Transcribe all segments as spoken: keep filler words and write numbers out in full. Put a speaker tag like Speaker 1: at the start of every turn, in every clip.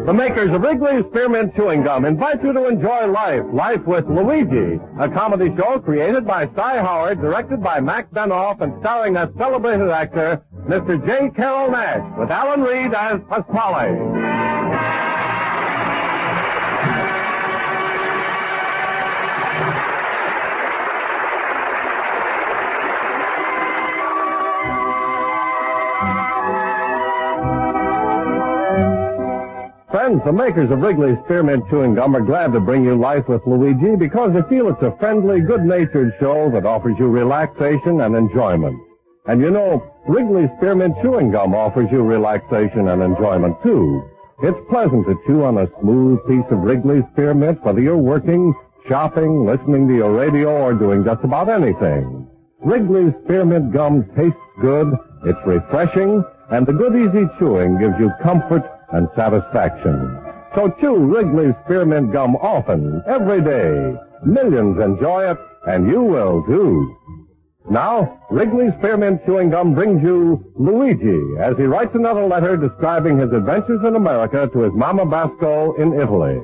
Speaker 1: The makers of Wrigley's Spearmint Chewing Gum invite you to enjoy Life, Life with Luigi, a comedy show created by Cy Howard, directed by Mac Benoff, and starring that celebrated actor, Mister J. Carrol Naish, with Alan Reed as Pasquale. Friends, the makers of Wrigley's Spearmint Chewing Gum are glad to bring you Life with Luigi because they feel it's a friendly, good-natured show that offers you relaxation and enjoyment. And you know, Wrigley's Spearmint Chewing Gum offers you relaxation and enjoyment, too. It's pleasant to chew on a smooth piece of Wrigley's Spearmint, whether you're working, shopping, listening to your radio, or doing just about anything. Wrigley's Spearmint Gum tastes good, it's refreshing, and the good, easy chewing gives you comfort and satisfaction. So chew Wrigley's Spearmint Gum often, every day. Millions enjoy it, and you will, too. Now, Wrigley's Spearmint Chewing Gum brings you Luigi as he writes another letter describing his adventures in America to his Mama Basco in Italy.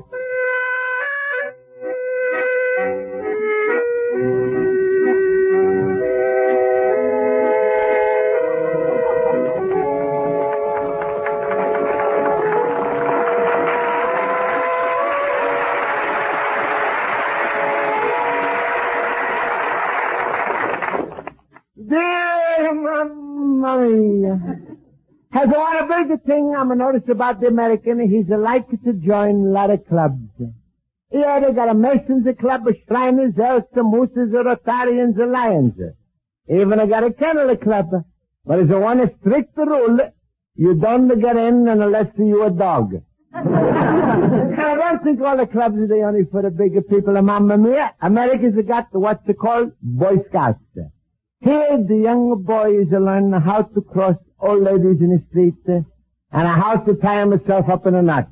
Speaker 2: Dear Maria, has one a bigger thing I'm noticed about the American, he's like to join a lot of clubs. Yeah, they got a Masons, a club, a Shriners, Elks, a Mooses, a Rotarians, a Lions. Even I got a Kennel Club. But there's a one a strict rule, you don't get in unless you a dog. I don't think all the clubs are the only for the bigger people, Mamma Mia. America's got what's called Boy Scouts. Here, the young boys are learning how to cross old ladies in the street uh, and how to tie himself up in a knot.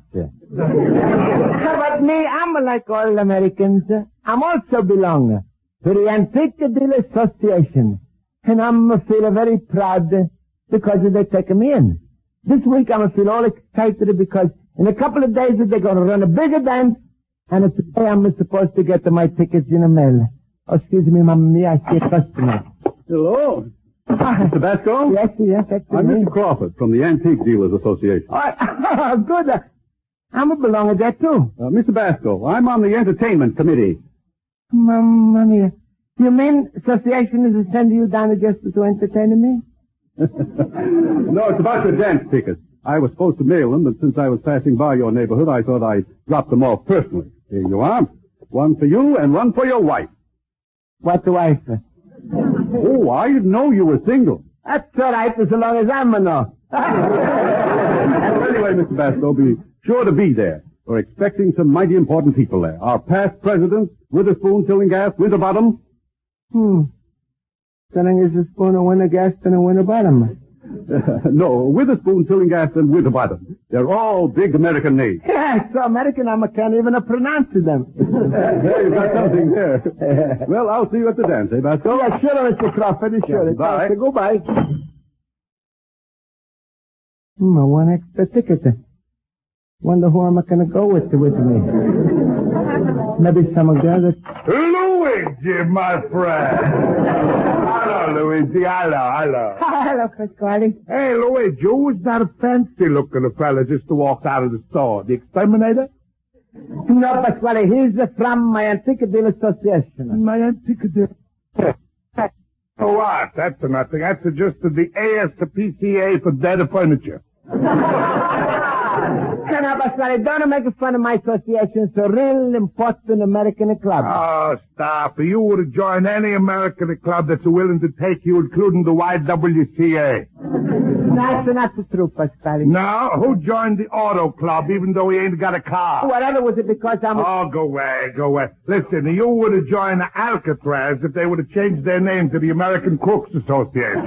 Speaker 2: But me, I'm like all Americans. Uh, I'm also belong to the Antique Deal Association. And I'm feel very proud uh, because they're taking me in. This week, I'm feel all excited because in a couple of days, they're going to run a bigger dance. And today, I'm supposed to get my tickets in the mail. Oh, excuse me, Mamma Mia, I see a customer.
Speaker 3: Hello. Mister Basco?
Speaker 2: Yes, yes, that's
Speaker 3: I'm
Speaker 2: me.
Speaker 3: Mister Crawford from the Antique Dealers Association.
Speaker 2: Oh, good. Uh, I'm a belong to that, too.
Speaker 3: Uh, Mister Basco, I'm on the entertainment committee.
Speaker 2: Mamma mia. You mean association is sending you down just to entertain me?
Speaker 3: No, it's about your dance tickets. I was supposed to mail them, but since I was passing by your neighborhood, I thought I'd drop them off personally. Here you are. One for you and one for your wife.
Speaker 2: What wife?
Speaker 3: Oh, I didn't know you were single.
Speaker 2: That's all right, as long as I'm a no.
Speaker 3: Well, anyway, Mister Basco, be sure to be there. We're expecting some mighty important people there. Our past presidents, Witherspoon, Tillinghast, Winterbottom.
Speaker 2: Hmm. Telling is a spoon of Wintergast and a Winterbottom.
Speaker 3: Uh, no, Witherspoon, Tillinghast, and Winterbottom. They're all big American names.
Speaker 2: Yeah, so American I can't even pronounce them.
Speaker 3: There, you've got something there. Well, I'll see you at the dance, eh, Basco?
Speaker 2: Yeah, sure, Mister Crawford, sure.
Speaker 3: Yeah, bye.
Speaker 2: So, goodbye. Hmm, I want extra ticket. Wonder who am I going to go with with me? Maybe some girl that...
Speaker 4: Luigi, my friend. Hello, Luigi. Hello, hello.
Speaker 2: Hello, Pasquale.
Speaker 4: Hey, Luigi, who was that fancy-looking fella just walked out of the store? The exterminator?
Speaker 2: No, Pasquale, he's from my Antique Deal Association.
Speaker 4: My Antique Deal... Oh, what? That's nothing. That's just the A S P C A for dead furniture.
Speaker 2: No, Pasquale, don't make fun of my association. It's a real important American club.
Speaker 4: Oh, stop. You would have joined any American club that's willing to take you, including the Y W C A.
Speaker 2: That's not the truth, Pasquale.
Speaker 4: No? Who joined the auto club even though he ain't got a car?
Speaker 2: Whatever was it because I'm... A...
Speaker 4: Oh, go away, go away. Listen, you would have joined the Alcatraz if they would have changed their name to the American Crooks Association.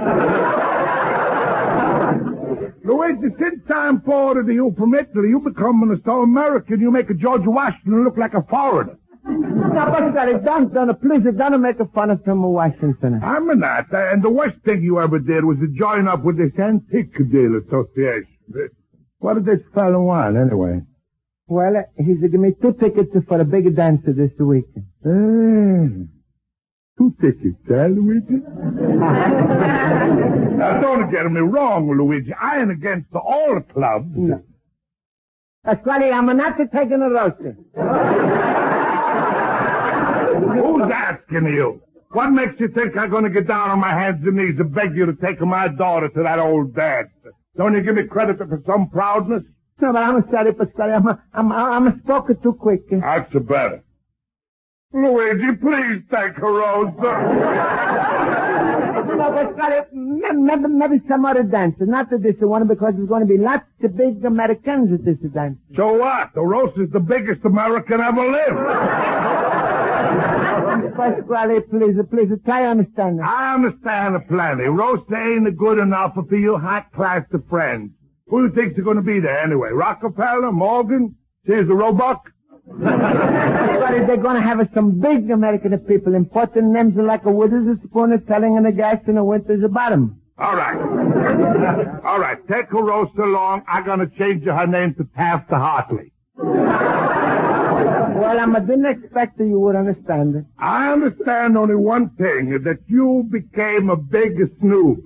Speaker 4: Luigi, since I'm forwarded to you from Italy, you become so American, you make a George Washington look like a foreigner.
Speaker 2: Now, Pasquale, don't, don't, please, don't make fun of from Washington.
Speaker 4: I'm not. And the worst thing you ever did was to join up with this Antique Deal Association. What did this fellow want, anyway?
Speaker 2: Well, uh, he's giving me two tickets for a big dance this weekend.
Speaker 4: Mm. Two tickets, eh, Luigi? Now, don't get me wrong, Luigi. I ain't against all clubs.
Speaker 2: No. Pasquale, I'm not taking a roaster.
Speaker 4: Who's asking you? What makes you think I'm going to get down on my hands and knees and beg you to take my daughter to that old dance? Don't you give me credit for some proudness?
Speaker 2: No, but I'm sorry, Pasquale. I'm, I'm, I'm spoken too quick.
Speaker 4: That's the better. Luigi, please take her, Rosa.
Speaker 2: No, Pasquale, maybe, maybe some other dances. Not to this one, because there's going to be lots of big Americans at this dance.
Speaker 4: So what? The Rosa's the biggest American ever lived.
Speaker 2: Pasquale, please, please, try to understand.
Speaker 4: I understand plenty. Rosa ain't good enough for you high-class friends. Who do you think's going to be there anyway? Rockefeller? Morgan? Caesar Roebuck?
Speaker 2: Pasquale, they're going to have some big American people, important names like a Withers, a Spooner, telling and a gas and a Winters a bottom.
Speaker 4: All right. All right, take her Rosa along. I'm going to change her name to Taft Hartley.
Speaker 2: Well, I didn't expect that you would understand it.
Speaker 4: I understand only one thing, that you became a big snoop.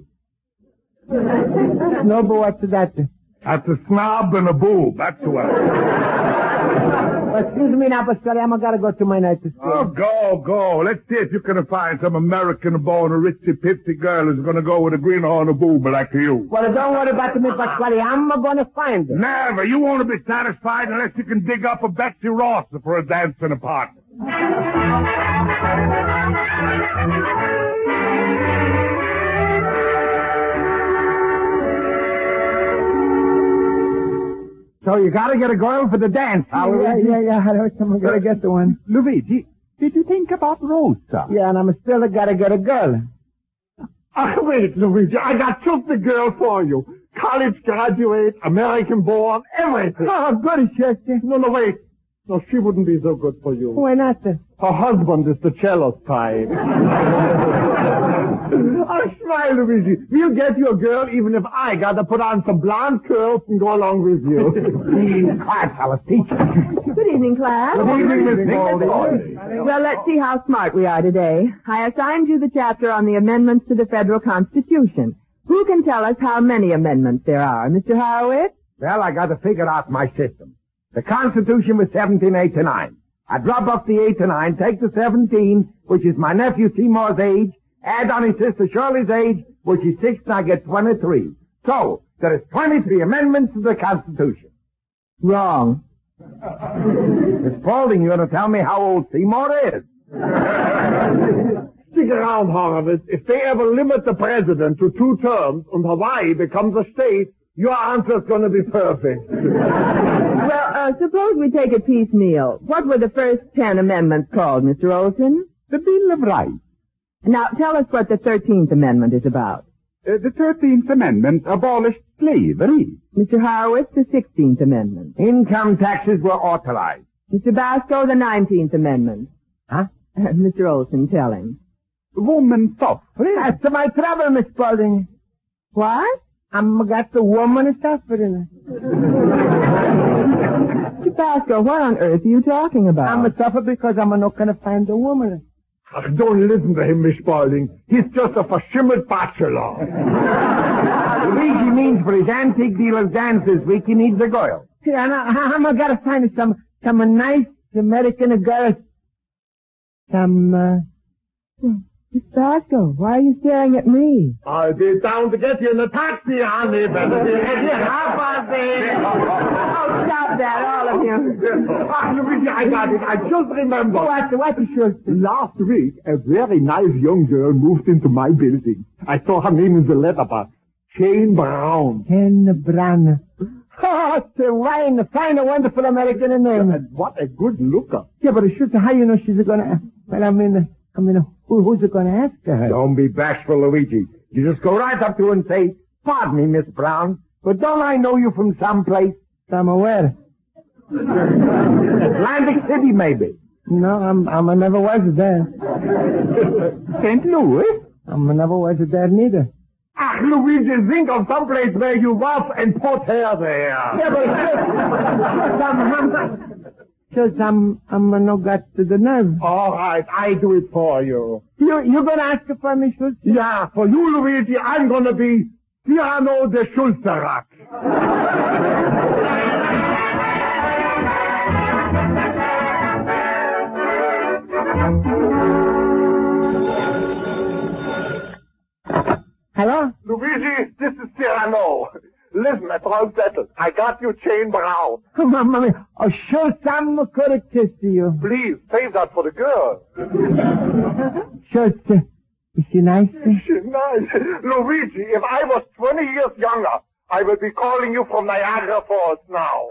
Speaker 2: No, but what's that?
Speaker 4: That's a snob and a boob, that's what.
Speaker 2: Well, excuse me now, Pasquale, I'm gotta go to my night school.
Speaker 4: Oh, go, go. Let's see if you can find some American-born ritzy-pitsy girl who's gonna go with a greenhorn and a boob like you.
Speaker 2: Well, don't worry about me, Pasquale. I'm gonna find her.
Speaker 4: Never. You won't be satisfied unless you can dig up a Betsy Ross for a dancing partner.
Speaker 3: So you gotta get a girl for the dance, huh,
Speaker 2: Yeah,
Speaker 3: Luigi?
Speaker 2: yeah, yeah. I heard someone gotta get the one.
Speaker 3: Luigi, did you think about Rosa?
Speaker 2: Yeah, and I'm still gotta get a girl.
Speaker 3: Oh, wait, Luigi, I got just the girl for you. College graduate, American-born, everything.
Speaker 2: Oh, good, Chester.
Speaker 3: No, no, wait. No, she wouldn't be so good for you.
Speaker 2: Why not? Sir?
Speaker 3: Her husband is the cello type. Oh, smile, Luigi. We'll get you a girl even if I gotta put on some blonde curls and go along with you. Quiet, fellas. Teacher.
Speaker 5: Good evening, class.
Speaker 3: Good evening, Miss Baldy.
Speaker 5: Well, let's see how smart we are today. I assigned you the chapter on the amendments to the federal Constitution. Who can tell us how many amendments there are? Mister Horowitz?
Speaker 6: Well, I got to figure out my system. The Constitution was seventeen eighty-nine. I drop off the eight to nine, take the seventeen, which is my nephew Seymour's age, add on his sister Shirley's age, which is six, and I get twenty-three. So, there is twenty-three amendments to the Constitution.
Speaker 5: Wrong.
Speaker 6: Miss Spaulding, you want to tell me how old Seymour is?
Speaker 3: Stick around, Horowitz. If they ever limit the president to two terms and Hawaii becomes a state, your answer's going to be perfect.
Speaker 5: Well, uh, suppose we take it piecemeal. What were the first ten amendments called, Mister Olson?
Speaker 6: The Bill of Rights.
Speaker 5: Now, tell us what the thirteenth Amendment is about.
Speaker 6: Uh, the thirteenth Amendment abolished slavery.
Speaker 5: Mister Horowitz, the sixteenth Amendment.
Speaker 6: Income taxes were authorized.
Speaker 5: Mister Basco, the nineteenth Amendment.
Speaker 6: Huh?
Speaker 5: Uh, Mister Olson, tell him.
Speaker 6: Woman suffrage.
Speaker 2: That's my trouble, Miss Spaulding.
Speaker 5: What?
Speaker 2: I'm got the woman suffering.
Speaker 5: Mister Basco, what on earth are you talking about?
Speaker 2: I'm a suffer because I'm not gonna find a woman.
Speaker 3: Ach, don't listen to him, Miss Spaulding. He's just a verschimmeled bachelor.
Speaker 6: Luigi means for his antique dealer's dance this week, he needs a girl.
Speaker 2: Yeah, and I, I'm gonna find some some nice American girls. Some. Uh...
Speaker 5: Miss Basco, why are you staring at me?
Speaker 3: I'll be down to get you in a taxi, honey.
Speaker 2: How about this?
Speaker 5: Oh, stop that, all of you.
Speaker 3: Ah, Luigi, I got it. I just remember.
Speaker 2: What? What is yours?
Speaker 3: Last week, a very nice young girl moved into my building. I saw her name in the letterbox. Jane Brown.
Speaker 2: Ken Brown. Oh, it's a fine, fine, a wonderful American name.
Speaker 3: And what a good looker.
Speaker 2: Yeah, but shoot, how you know she's gonna... Well, I mean, I mean, who, who's gonna ask her?
Speaker 6: Don't be bashful, Luigi. You just go right up to her and say, "Pardon me, Miss Brown, but don't I know you from someplace?"
Speaker 2: Somewhere.
Speaker 6: Atlantic City, maybe.
Speaker 2: No, I'm, I'm, I never was there.
Speaker 6: Saint Louis?
Speaker 2: I never was there neither.
Speaker 4: Ah, Luigi, think of someplace where you was and put her there.
Speaker 2: Yeah, but shush, I'm, I'm, shush, I'm, I'm no got to the nerve.
Speaker 4: All right, I do it for you.
Speaker 2: You, you gonna ask her for me, shush?
Speaker 4: Yeah, for you, Luigi, I'm gonna be Cyrano de Schulzerac.
Speaker 2: Hello?
Speaker 4: Luigi, this is Cyrano. Listen, it's all settled. I got you chain brown.
Speaker 2: Oh, mommy. Oh, sure, Sam could have kissed you.
Speaker 4: Please, save that for the girl.
Speaker 2: Sure, is she nice?
Speaker 4: She's nice. Luigi, if I was twenty years younger, I would be calling you from Niagara Falls now.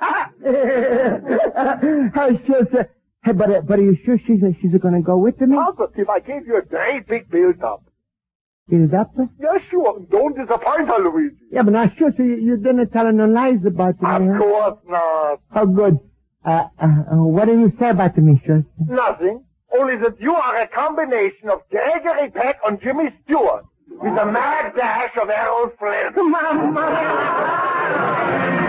Speaker 2: Oh, sure, sir. Hey, but, uh, but are you sure she's, uh, she's going to go with me?
Speaker 4: Positive, I gave you a great big build-up.
Speaker 2: Build up?
Speaker 4: Yes, sure. Don't disappoint her, Luigi.
Speaker 2: Yeah, but now, sure, so you, you didn't tell her no lies about me.
Speaker 4: Of
Speaker 2: huh?
Speaker 4: course not.
Speaker 2: Oh, good. Uh, uh, uh, what do you say about me, sure?
Speaker 4: Nothing. Only that you are a combination of Gregory Peck and Jimmy Stewart with a mad dash of Errol Flynn.
Speaker 2: Mama!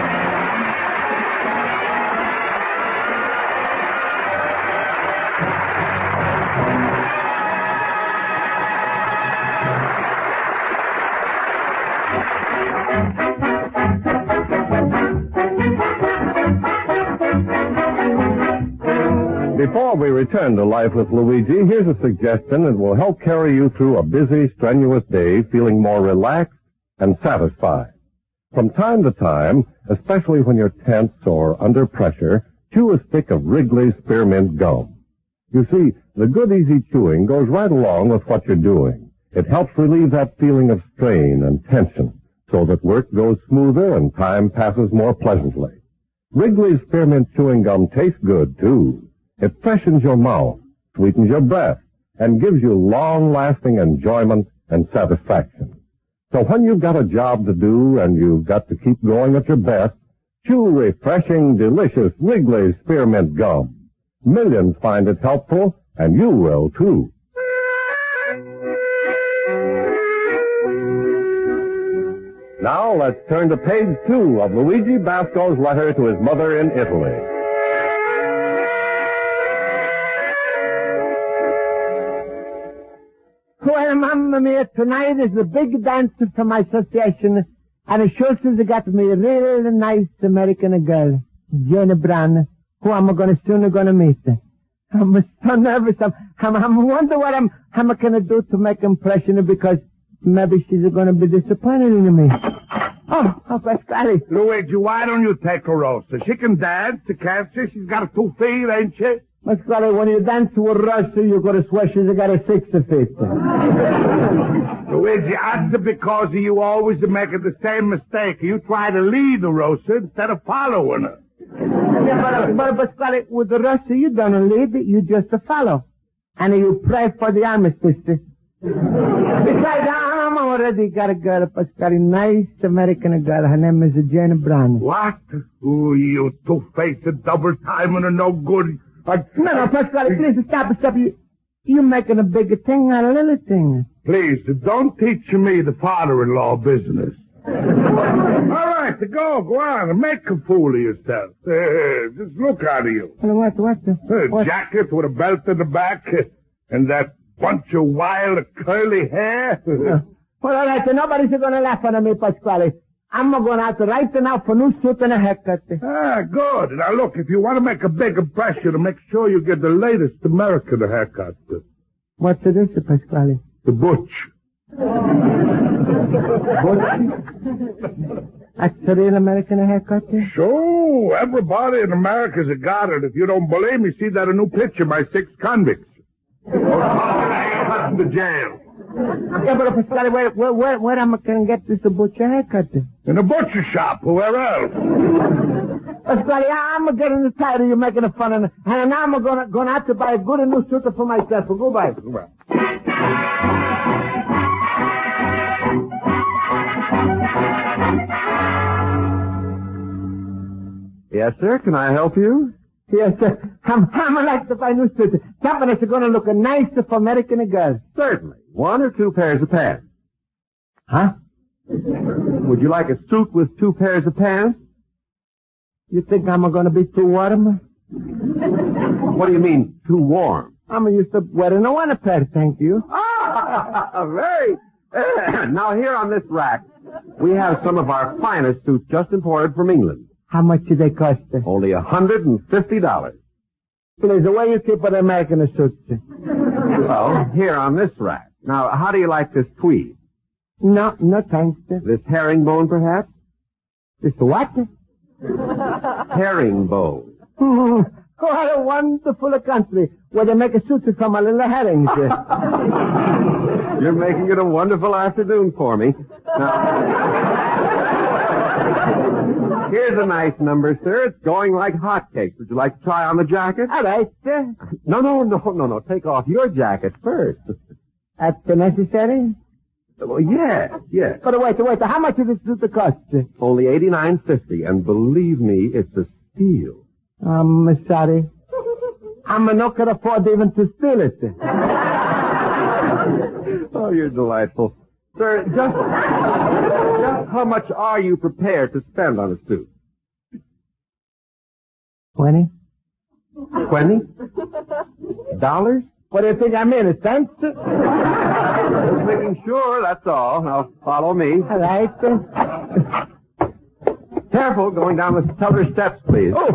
Speaker 1: Before we return to Life with Luigi, here's a suggestion that will help carry you through a busy, strenuous day feeling more relaxed and satisfied. From time to time, especially when you're tense or under pressure, chew a stick of Wrigley's Spearmint Gum. You see, the good easy chewing goes right along with what you're doing. It helps relieve that feeling of strain and tension so that work goes smoother and time passes more pleasantly. Wrigley's Spearmint Chewing Gum tastes good, too. It freshens your mouth, sweetens your breath, and gives you long-lasting enjoyment and satisfaction. So when you've got a job to do and you've got to keep going at your best, chew refreshing, delicious Wrigley's Spearmint Gum. Millions find it helpful, and you will, too. Now let's turn to page two of Luigi Basco's letter to his mother in Italy.
Speaker 2: Well, Mamma Mia, tonight is the big dance for my association, and it sure has got me a real nice American girl, Jenny Brown, who I'm gonna soon gonna meet. I'm so nervous. I'm, I'm, I'm wonder what I'm, I'm gonna do to make impression, because maybe she's gonna be disappointed in me. Oh, oh, Pasquale.
Speaker 4: Luigi, why don't you take her, Rosa? She can dance, can't she? She's got two feet, ain't she?
Speaker 2: Pasquale, when you dance with Russia, you gotta swear she's got a six feet.
Speaker 4: Luigi, that's because you always making the same mistake. You try to lead the Rosa instead of following her.
Speaker 2: Yeah, but, but Pasquale, with the Russia, you don't lead, you just follow. And you pray for the armistice. Besides, I'm already got a girl, Pasquale, nice American girl. Her name is Jane Brown.
Speaker 4: What? Oh, you two-faced double-timer and no good. I...
Speaker 2: No, no, Pasquale, please stop, stop. You, you're making a big thing out of a little thing.
Speaker 4: Please, don't teach me the father-in-law business. All right, go, go on, make a fool of yourself. Uh, just look out of you.
Speaker 2: Well, what, what?
Speaker 4: A
Speaker 2: what?
Speaker 4: jacket with a belt in the back, and that bunch of wild curly hair.
Speaker 2: Uh, well, all right, so nobody's going to laugh at me, Pasquale. I'm going out right now for a new suit and a haircut.
Speaker 4: Ah, good. Now, look, if you want to make a big impression, make sure you get the latest American haircut.
Speaker 2: What's this, Pasquale?
Speaker 4: The butch.
Speaker 2: That's a real American haircut?
Speaker 4: Sure. Everybody in America's got it. If you don't believe me, see that a new picture, my six convicts. Oh, the jail.
Speaker 2: Yeah, but Pasquale, where, where, where, where am I going to get this butcher haircut?
Speaker 4: In a butcher shop. Where else?
Speaker 2: Pasquale, I'm getting tired of you making fun of me. And now I'm going to, going to have to buy a good new suit for myself. Goodbye.
Speaker 4: Goodbye.
Speaker 3: Yes, sir. Can I help you?
Speaker 2: Yes, sir. I'm, I'm like to buy a new suit. Something that's going to look nice for American girls.
Speaker 3: Certainly. One or two pairs of pants.
Speaker 2: Huh?
Speaker 7: Would you like a suit with two pairs of pants?
Speaker 2: You think I'm going to be too warm?
Speaker 7: What do you mean, too warm?
Speaker 2: I'm used to wearing a one pair, thank you.
Speaker 7: Ah, very. Now, here on this rack, we have some of our finest suits just imported from England.
Speaker 2: How much do they cost?
Speaker 7: Only a hundred and fifty dollars.
Speaker 2: Please, the way you keep an American suit.
Speaker 7: Well, here on this rack. Now, how do you like this tweed?
Speaker 2: No, no thanks.
Speaker 7: This herringbone, perhaps?
Speaker 2: This what?
Speaker 7: Herringbone.
Speaker 2: What a wonderful country where they make a suit from a little herrings.
Speaker 7: You're making it a wonderful afternoon for me. Now, here's a nice number, sir. It's going like hotcakes. Would you like to try on the jacket?
Speaker 2: All right, sir.
Speaker 7: No, no, no, no, no. Take off your jacket first.
Speaker 2: That's necessary?
Speaker 7: Well, yes, yes.
Speaker 2: But wait, wait. How much does this suit cost?
Speaker 7: Only eighty-nine fifty, and believe me, it's a steal.
Speaker 2: I'm sorry. I'm not going to afford even to steal it.
Speaker 7: Oh, you're delightful. Sir, just, just how much are you prepared to spend on a suit?
Speaker 2: Twenty?
Speaker 7: Twenty? Dollars?
Speaker 2: What do you think I'm in, a cent?
Speaker 7: Just making sure, that's all. Now, follow me.
Speaker 2: All right.
Speaker 7: Careful, going down the cellar steps, please.
Speaker 2: Oh!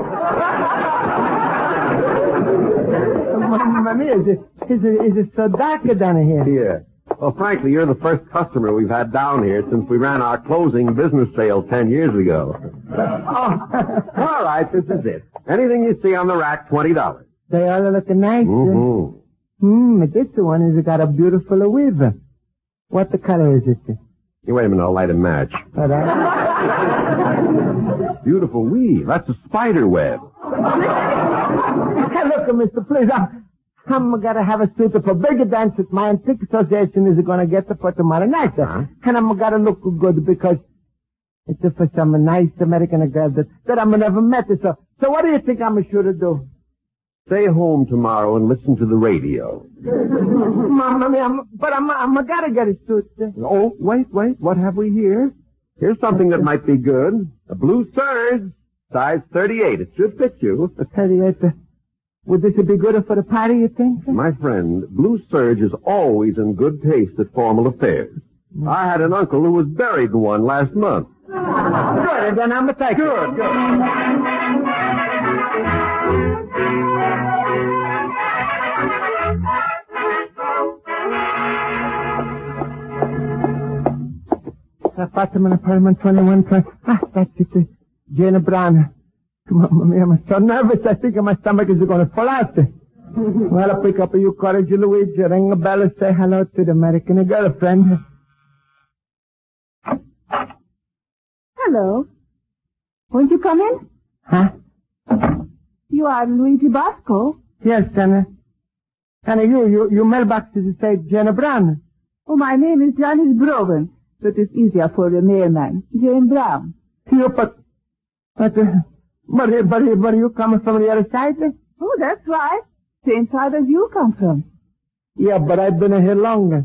Speaker 2: Mamma mia, is it, is it, is it so dark down here?
Speaker 7: Yeah. Well, frankly, you're the first customer we've had down here since we ran our closing business sale ten years ago.
Speaker 2: Oh.
Speaker 7: All right, this is it. Anything you see on the rack, twenty dollars.
Speaker 2: They all look nice.
Speaker 7: Mm-hmm.
Speaker 2: Hmm, this one has got a beautiful weave. What the color is it?
Speaker 7: You wait a minute, I'll light a match.
Speaker 2: All right.
Speaker 7: Beautiful weave. That's a spider web.
Speaker 2: Hey, look, Mister Please, I'm, I'm going to have a suit for bigger dance that my Antique Association is going to get for tomorrow night.
Speaker 7: Huh?
Speaker 2: And I'm going to look good because it's for some nice American girl that, that I've never met. So, so what do you think I'm sure to do?
Speaker 7: Stay home tomorrow and listen to the radio.
Speaker 2: Mamma mia, I'm, but I'm, I'm got to get a suit.
Speaker 7: Oh, wait, wait. What have we here? Here's something that might be good. A blue serge, size thirty-eight. It should fit you.
Speaker 2: thirty-eight. Would this be good for the party, you think?
Speaker 7: My friend, blue serge is always in good taste at formal affairs. Mm. I had an uncle who was buried in one last month.
Speaker 2: Good, then I'm a take
Speaker 7: Good, good.
Speaker 2: Apartment, apartment twenty-one, twenty. Ah, that's it. uh, Jane Brown. Mamma mia, I'm so nervous. I think my stomach is going to fall out. Well, I'll pick up your courage, Luigi. Ring a bell and say hello to the American girlfriend.
Speaker 5: Hello. Won't you come in?
Speaker 2: Huh?
Speaker 5: You are Luigi Bosco.
Speaker 2: Yes, Anna. Anna, you, you, you mailboxes say Jane Brown.
Speaker 5: Oh, my name is Janice Brogan. But it's easier for the mailman. Jane Brown.
Speaker 2: You, but, but, uh, but, but, but you coming from the other side?
Speaker 5: Oh, that's right. Same side as you come from.
Speaker 2: Yeah, but I've been here longer.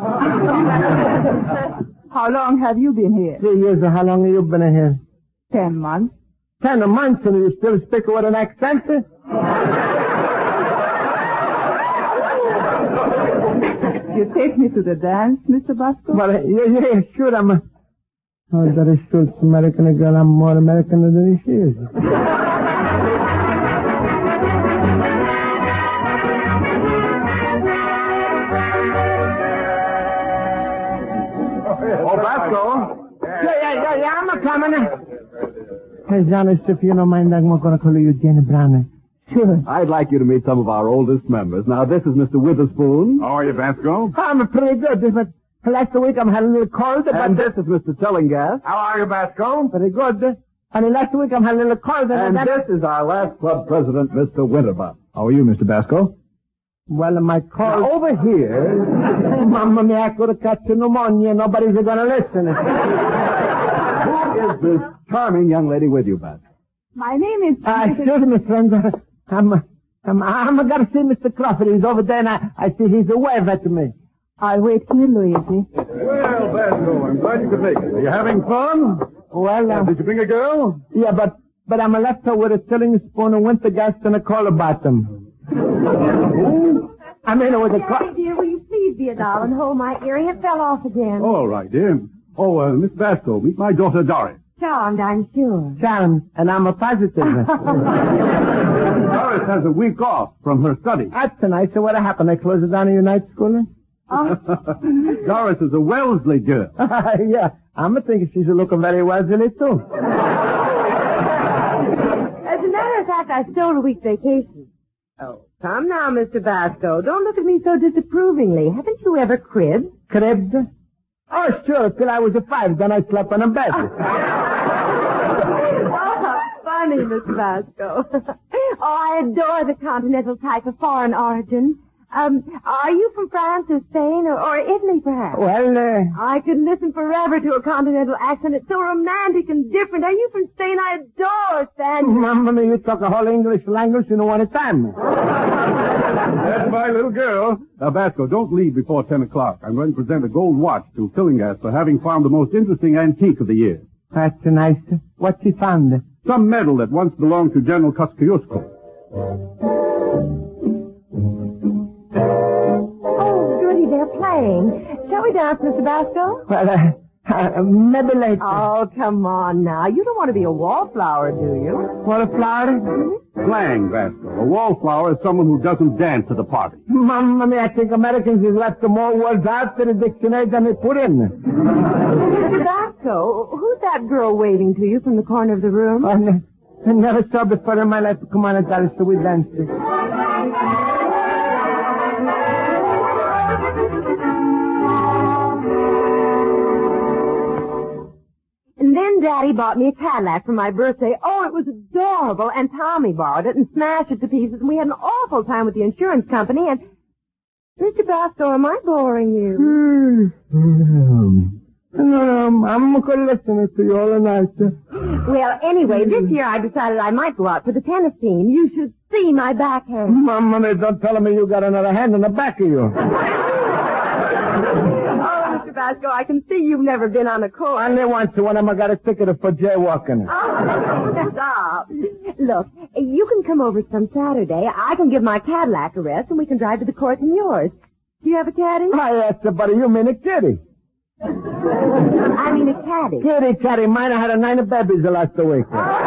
Speaker 5: How long have you been here?
Speaker 2: Three years. How long have you been here?
Speaker 5: Ten months.
Speaker 2: Ten months, and you still speak with an accent?
Speaker 5: You take me to the dance, Mister Bosco?
Speaker 2: Well, yeah, yeah, sure, I'm a... Oh, that is Schultz, American girl. I'm more American than she is.
Speaker 7: Oh, Bosco.
Speaker 2: Yeah, yeah, yeah, yeah, I'm a coming. Hey, Johnny, if you don't mind, I'm going to call you Jane Brown. Sure.
Speaker 3: I'd like you to meet some of our oldest members. Now, this is Mister Witherspoon.
Speaker 4: How are you, Vasco?
Speaker 2: I'm pretty good. This was, last week I'm having a little cold.
Speaker 3: And
Speaker 2: but
Speaker 3: this is Mister Tillinghast.
Speaker 4: How are you, Vasco?
Speaker 2: Very good. And last week I'm having a little cold.
Speaker 3: And
Speaker 2: that...
Speaker 3: this is our last club president, Mister Winterbuck. How are you, Mister Basco?
Speaker 2: Well, my cold...
Speaker 3: Now, over here...
Speaker 2: Mamma mia, I could have caught pneumonia. Nobody's going to listen.
Speaker 3: Who is this charming young lady with you, Basco?
Speaker 5: My name is...
Speaker 2: Uh, excuse me, friend. I'm, I'm, I'm going to see Mister Crawford. He's over there, and I, I see he's a wave at me.
Speaker 5: I'll wait here, Luigi.
Speaker 3: Well, Basco, I'm glad you could make it. Are you having fun?
Speaker 2: Well,
Speaker 3: Uh,
Speaker 2: um,
Speaker 3: did you bring a girl?
Speaker 2: yeah, but but I'm left her with a filling spoon of winter gas and a cola bottom.
Speaker 3: Who?
Speaker 2: I mean, it was a...
Speaker 8: Daddy,
Speaker 2: Co-
Speaker 8: dear, will you please be a doll and hold my earring? It fell off again.
Speaker 3: All right, dear. Oh, uh, Miss Basco, meet my daughter, Doris.
Speaker 8: Charmed, I'm sure.
Speaker 2: Charmed, and I'm a positive.
Speaker 3: Doris has a week off from her study.
Speaker 2: That's nice. So what happened? They closed it down in your night school?
Speaker 3: Doris is a Wellesley girl.
Speaker 2: Yeah, I'm thinking she's looking very Wellesley, too.
Speaker 8: As a matter of fact, I stole a week's vacation. Oh, come now, Mister Basco. Don't look at me so disapprovingly. Haven't you ever cribbed?
Speaker 2: Cribbed? Oh, sure, till I was a five. Then I slept on a bed.
Speaker 8: Oh, how funny, Mister Basco. Oh, I adore the continental type of foreign origin. Um, are you from France or Spain or, or Italy, perhaps?
Speaker 2: Well, uh...
Speaker 8: I could listen forever to a continental accent. It's so romantic and different. Are you from Spain? I adore Spanish.
Speaker 2: Mamma, you talk a whole English language in one time.
Speaker 3: That's my little girl. Now, Basco, don't leave before ten o'clock. I'm going to present a gold watch to Tillinghast for having found the most interesting antique of the year.
Speaker 2: That's nice. What's he found?
Speaker 3: Some medal that once belonged to General Kosciuszko.
Speaker 8: Oh, goody, they're playing. Shall we dance, Mister Basco?
Speaker 2: Well, uh, uh, maybe later.
Speaker 8: Oh, come on now. You don't want to be a wallflower, do you?
Speaker 2: What a flower?
Speaker 3: Slang, Basco. A wallflower is someone who doesn't dance at a party.
Speaker 2: Mamma mia, I think Americans has left more words out to the dictionary than they put in.
Speaker 8: Mister Basco, who's that girl waving to you from the corner of the room?
Speaker 2: I, ne- I never saw before in my life. Come on, Doris, so we dance.
Speaker 8: And then Daddy bought me a Cadillac for my birthday. Oh, it was adorable. And Tommy borrowed it and smashed it to pieces. And we had an awful time with the insurance company. And, Mister Basco, am I boring you?
Speaker 2: No, no, I'm going to listen to you all night.
Speaker 8: Well, anyway, this year I decided I might go out for the tennis team. You should see my backhand.
Speaker 2: Mamma mia, don't tell me you got another hand in the back of you.
Speaker 8: Oh, Mister Basco, I can see you've never been on a course.
Speaker 2: Only once when I got a ticket for jaywalking.
Speaker 8: Oh, stop. Look, you can come over some Saturday. I can give my Cadillac a rest, and we can drive to the course in yours. Do you have a caddy?
Speaker 2: I asked her, buddy, you mean a kitty?
Speaker 8: I mean a caddy.
Speaker 2: Kitty, caddy. Mine had a nine of babies the last week.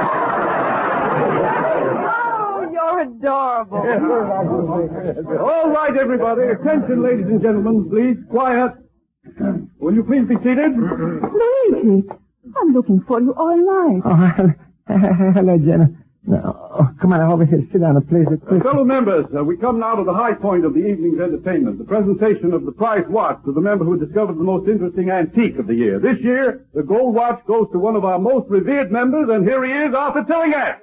Speaker 8: Oh, you're adorable.
Speaker 3: All right, everybody. Attention, ladies and gentlemen. Please, quiet. Will you please be seated?
Speaker 5: Luigi, I'm looking for you all night.
Speaker 2: Oh, hello, Jenna. No, oh, come on over here. Sit down, please.
Speaker 3: Uh, fellow members, uh, we come now to the high point of the evening's entertainment, the presentation of the prize watch to the member who discovered the most interesting antique of the year. This year, the gold watch goes to one of our most revered members, and here he is, Arthur Tillinghast.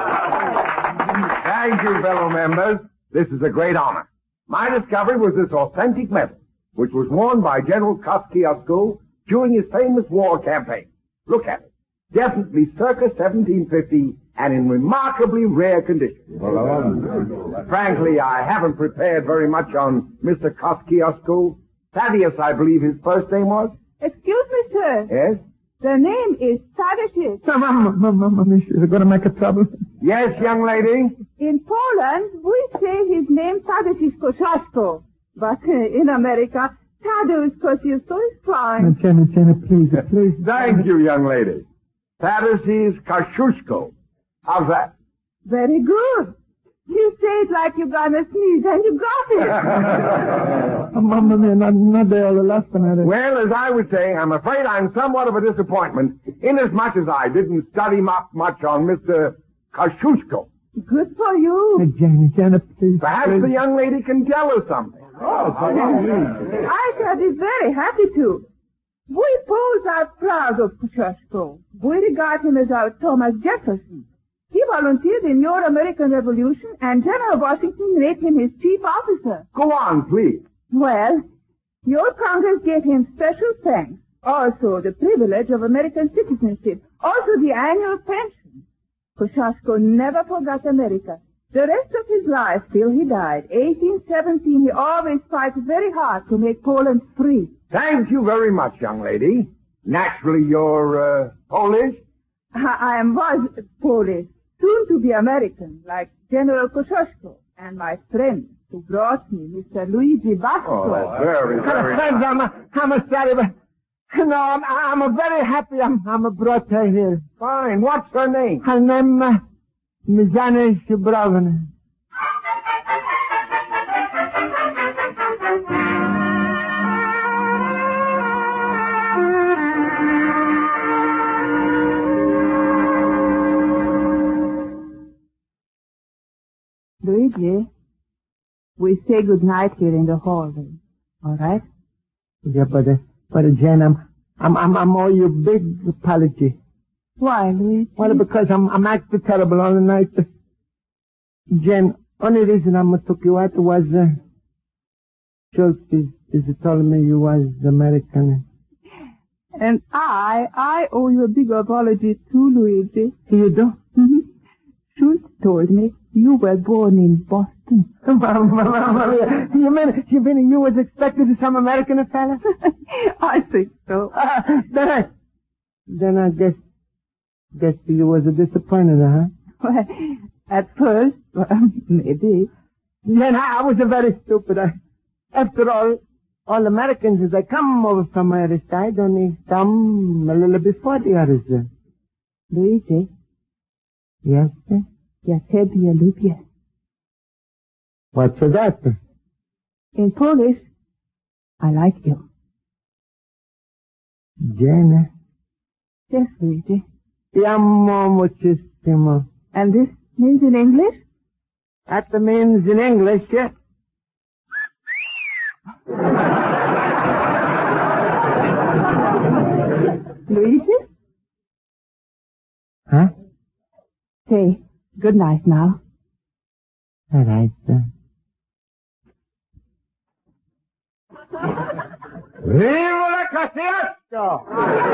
Speaker 6: Thank you, fellow members. This is a great honor. My discovery was this authentic medal, which was worn by General Kosciuszko during his famous war campaign. Look at it. Definitely circa seventeen fifty and in remarkably rare condition. Frankly, I haven't prepared very much on Mister Kosciuszko. Thaddeus, I believe his first name was?
Speaker 5: Excuse me, sir.
Speaker 6: Yes?
Speaker 5: The name is Tadeusz.
Speaker 2: Mamma, mamma, mamma, she's going to make a trouble.
Speaker 6: Yes, young lady?
Speaker 5: In Poland, we say his name Tadeusz Kosciuszko. But uh, in America, Tadeusz Kosciuszko is fine.
Speaker 2: Jenna, Jenna, please, please.
Speaker 6: Thank you, young lady. Tadeusz Kosciuszko. How's that?
Speaker 5: Very good. You say it like you're gonna sneeze, and you got it.
Speaker 2: Oh, mamma mia, not, not they all laughing at it.
Speaker 6: Well, as I was saying, I'm afraid I'm somewhat of a disappointment, inasmuch as I didn't study much, much on Mister Kosciuszko.
Speaker 5: Good for you.
Speaker 2: Hey, Jenna, Jenna, please.
Speaker 6: Perhaps
Speaker 2: please.
Speaker 6: the young lady can tell us something.
Speaker 3: Oh,
Speaker 5: I shall be very happy to. We Poles are proud of Kosciuszko. We regard him as our Thomas Jefferson. He volunteered in your American Revolution, and General Washington made him his chief officer.
Speaker 6: Go on, please.
Speaker 5: Well, your Congress gave him special thanks, also the privilege of American citizenship, also the annual pension. Kosciuszko never forgot America. The rest of his life till he died, eighteen seventeen, he always fought very hard to make Poland free.
Speaker 6: Thank you very much, young lady. Naturally, you're, uh, Polish?
Speaker 5: I, I was Polish, soon to be American, like General Kosciuszko, and my friend who brought me, Mister Luigi Vasco.
Speaker 6: Oh, that's very, very
Speaker 2: Friends,
Speaker 6: nice.
Speaker 2: I'm, a, I'm a sorry, but no, I'm, I'm a very happy I'm, I'm a brought her here.
Speaker 6: Fine. What's her name?
Speaker 2: Her name, uh, Mizana Shubrovna.
Speaker 5: Luigi, we say good night here in the hallway. All right?
Speaker 2: Yeah, but, uh, but uh, Jen, I'm, I'm, I'm, I'm owe you a big apology.
Speaker 5: Why, Luigi?
Speaker 2: Well, because I'm, I'm acting terrible all the night. Jen, only reason I took you out was, uh, Schultz is, is telling me you was American.
Speaker 5: And I, I owe you a big apology too, Luigi.
Speaker 2: You do?
Speaker 5: Mm-hmm. Schultz told me you were born in Boston.
Speaker 2: you mean, you mean you was expected to some American fella?
Speaker 5: I think so.
Speaker 2: Uh, then I, then I guess, guess you was a disappointment, huh?
Speaker 5: Well, at first, well, maybe.
Speaker 2: Then I, I was a very stupid. I, after all, all Americans, they come over from Irish side, only some a little before the others.
Speaker 5: Luigi,
Speaker 2: Yes, sir?
Speaker 5: я тебе люблю.
Speaker 2: What's that?
Speaker 5: In Polish, I like you.
Speaker 2: Jenna.
Speaker 5: Yes, Luigi.
Speaker 2: Ti amo muchísimo.
Speaker 5: And this means in English?
Speaker 2: That means in English, yeah.
Speaker 5: Luigi?
Speaker 2: Huh?
Speaker 5: Say good night now.
Speaker 2: All right, sir. Viva la Kosciuszko!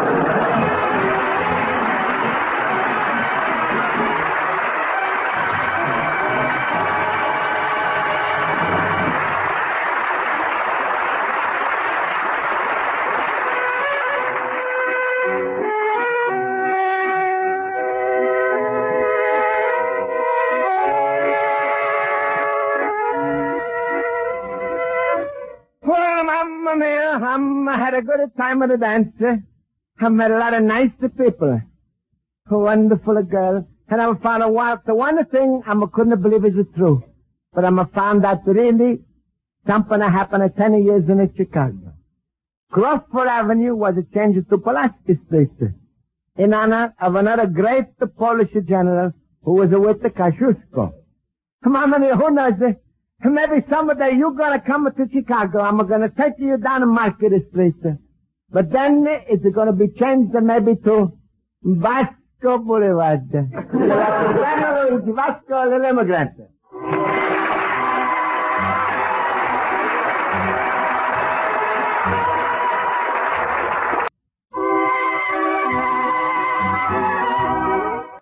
Speaker 2: Well, Mamma Mia, um, I had a good time at the dance. I met a lot of nice people. Wonderful girls. And I found out the one thing I couldn't believe is true. But I found out really something happened at ten years in Chicago. Crawford Avenue was changed to Pulaski Street in honor of another great Polish general who was with the Kosciuszko. Mamma Mia, who knows? Maybe someday you're gonna come to Chicago. I'm gonna take you down Market Street. But then it's gonna be changed maybe to Vasco Boulevard. Vasco l'immigrant.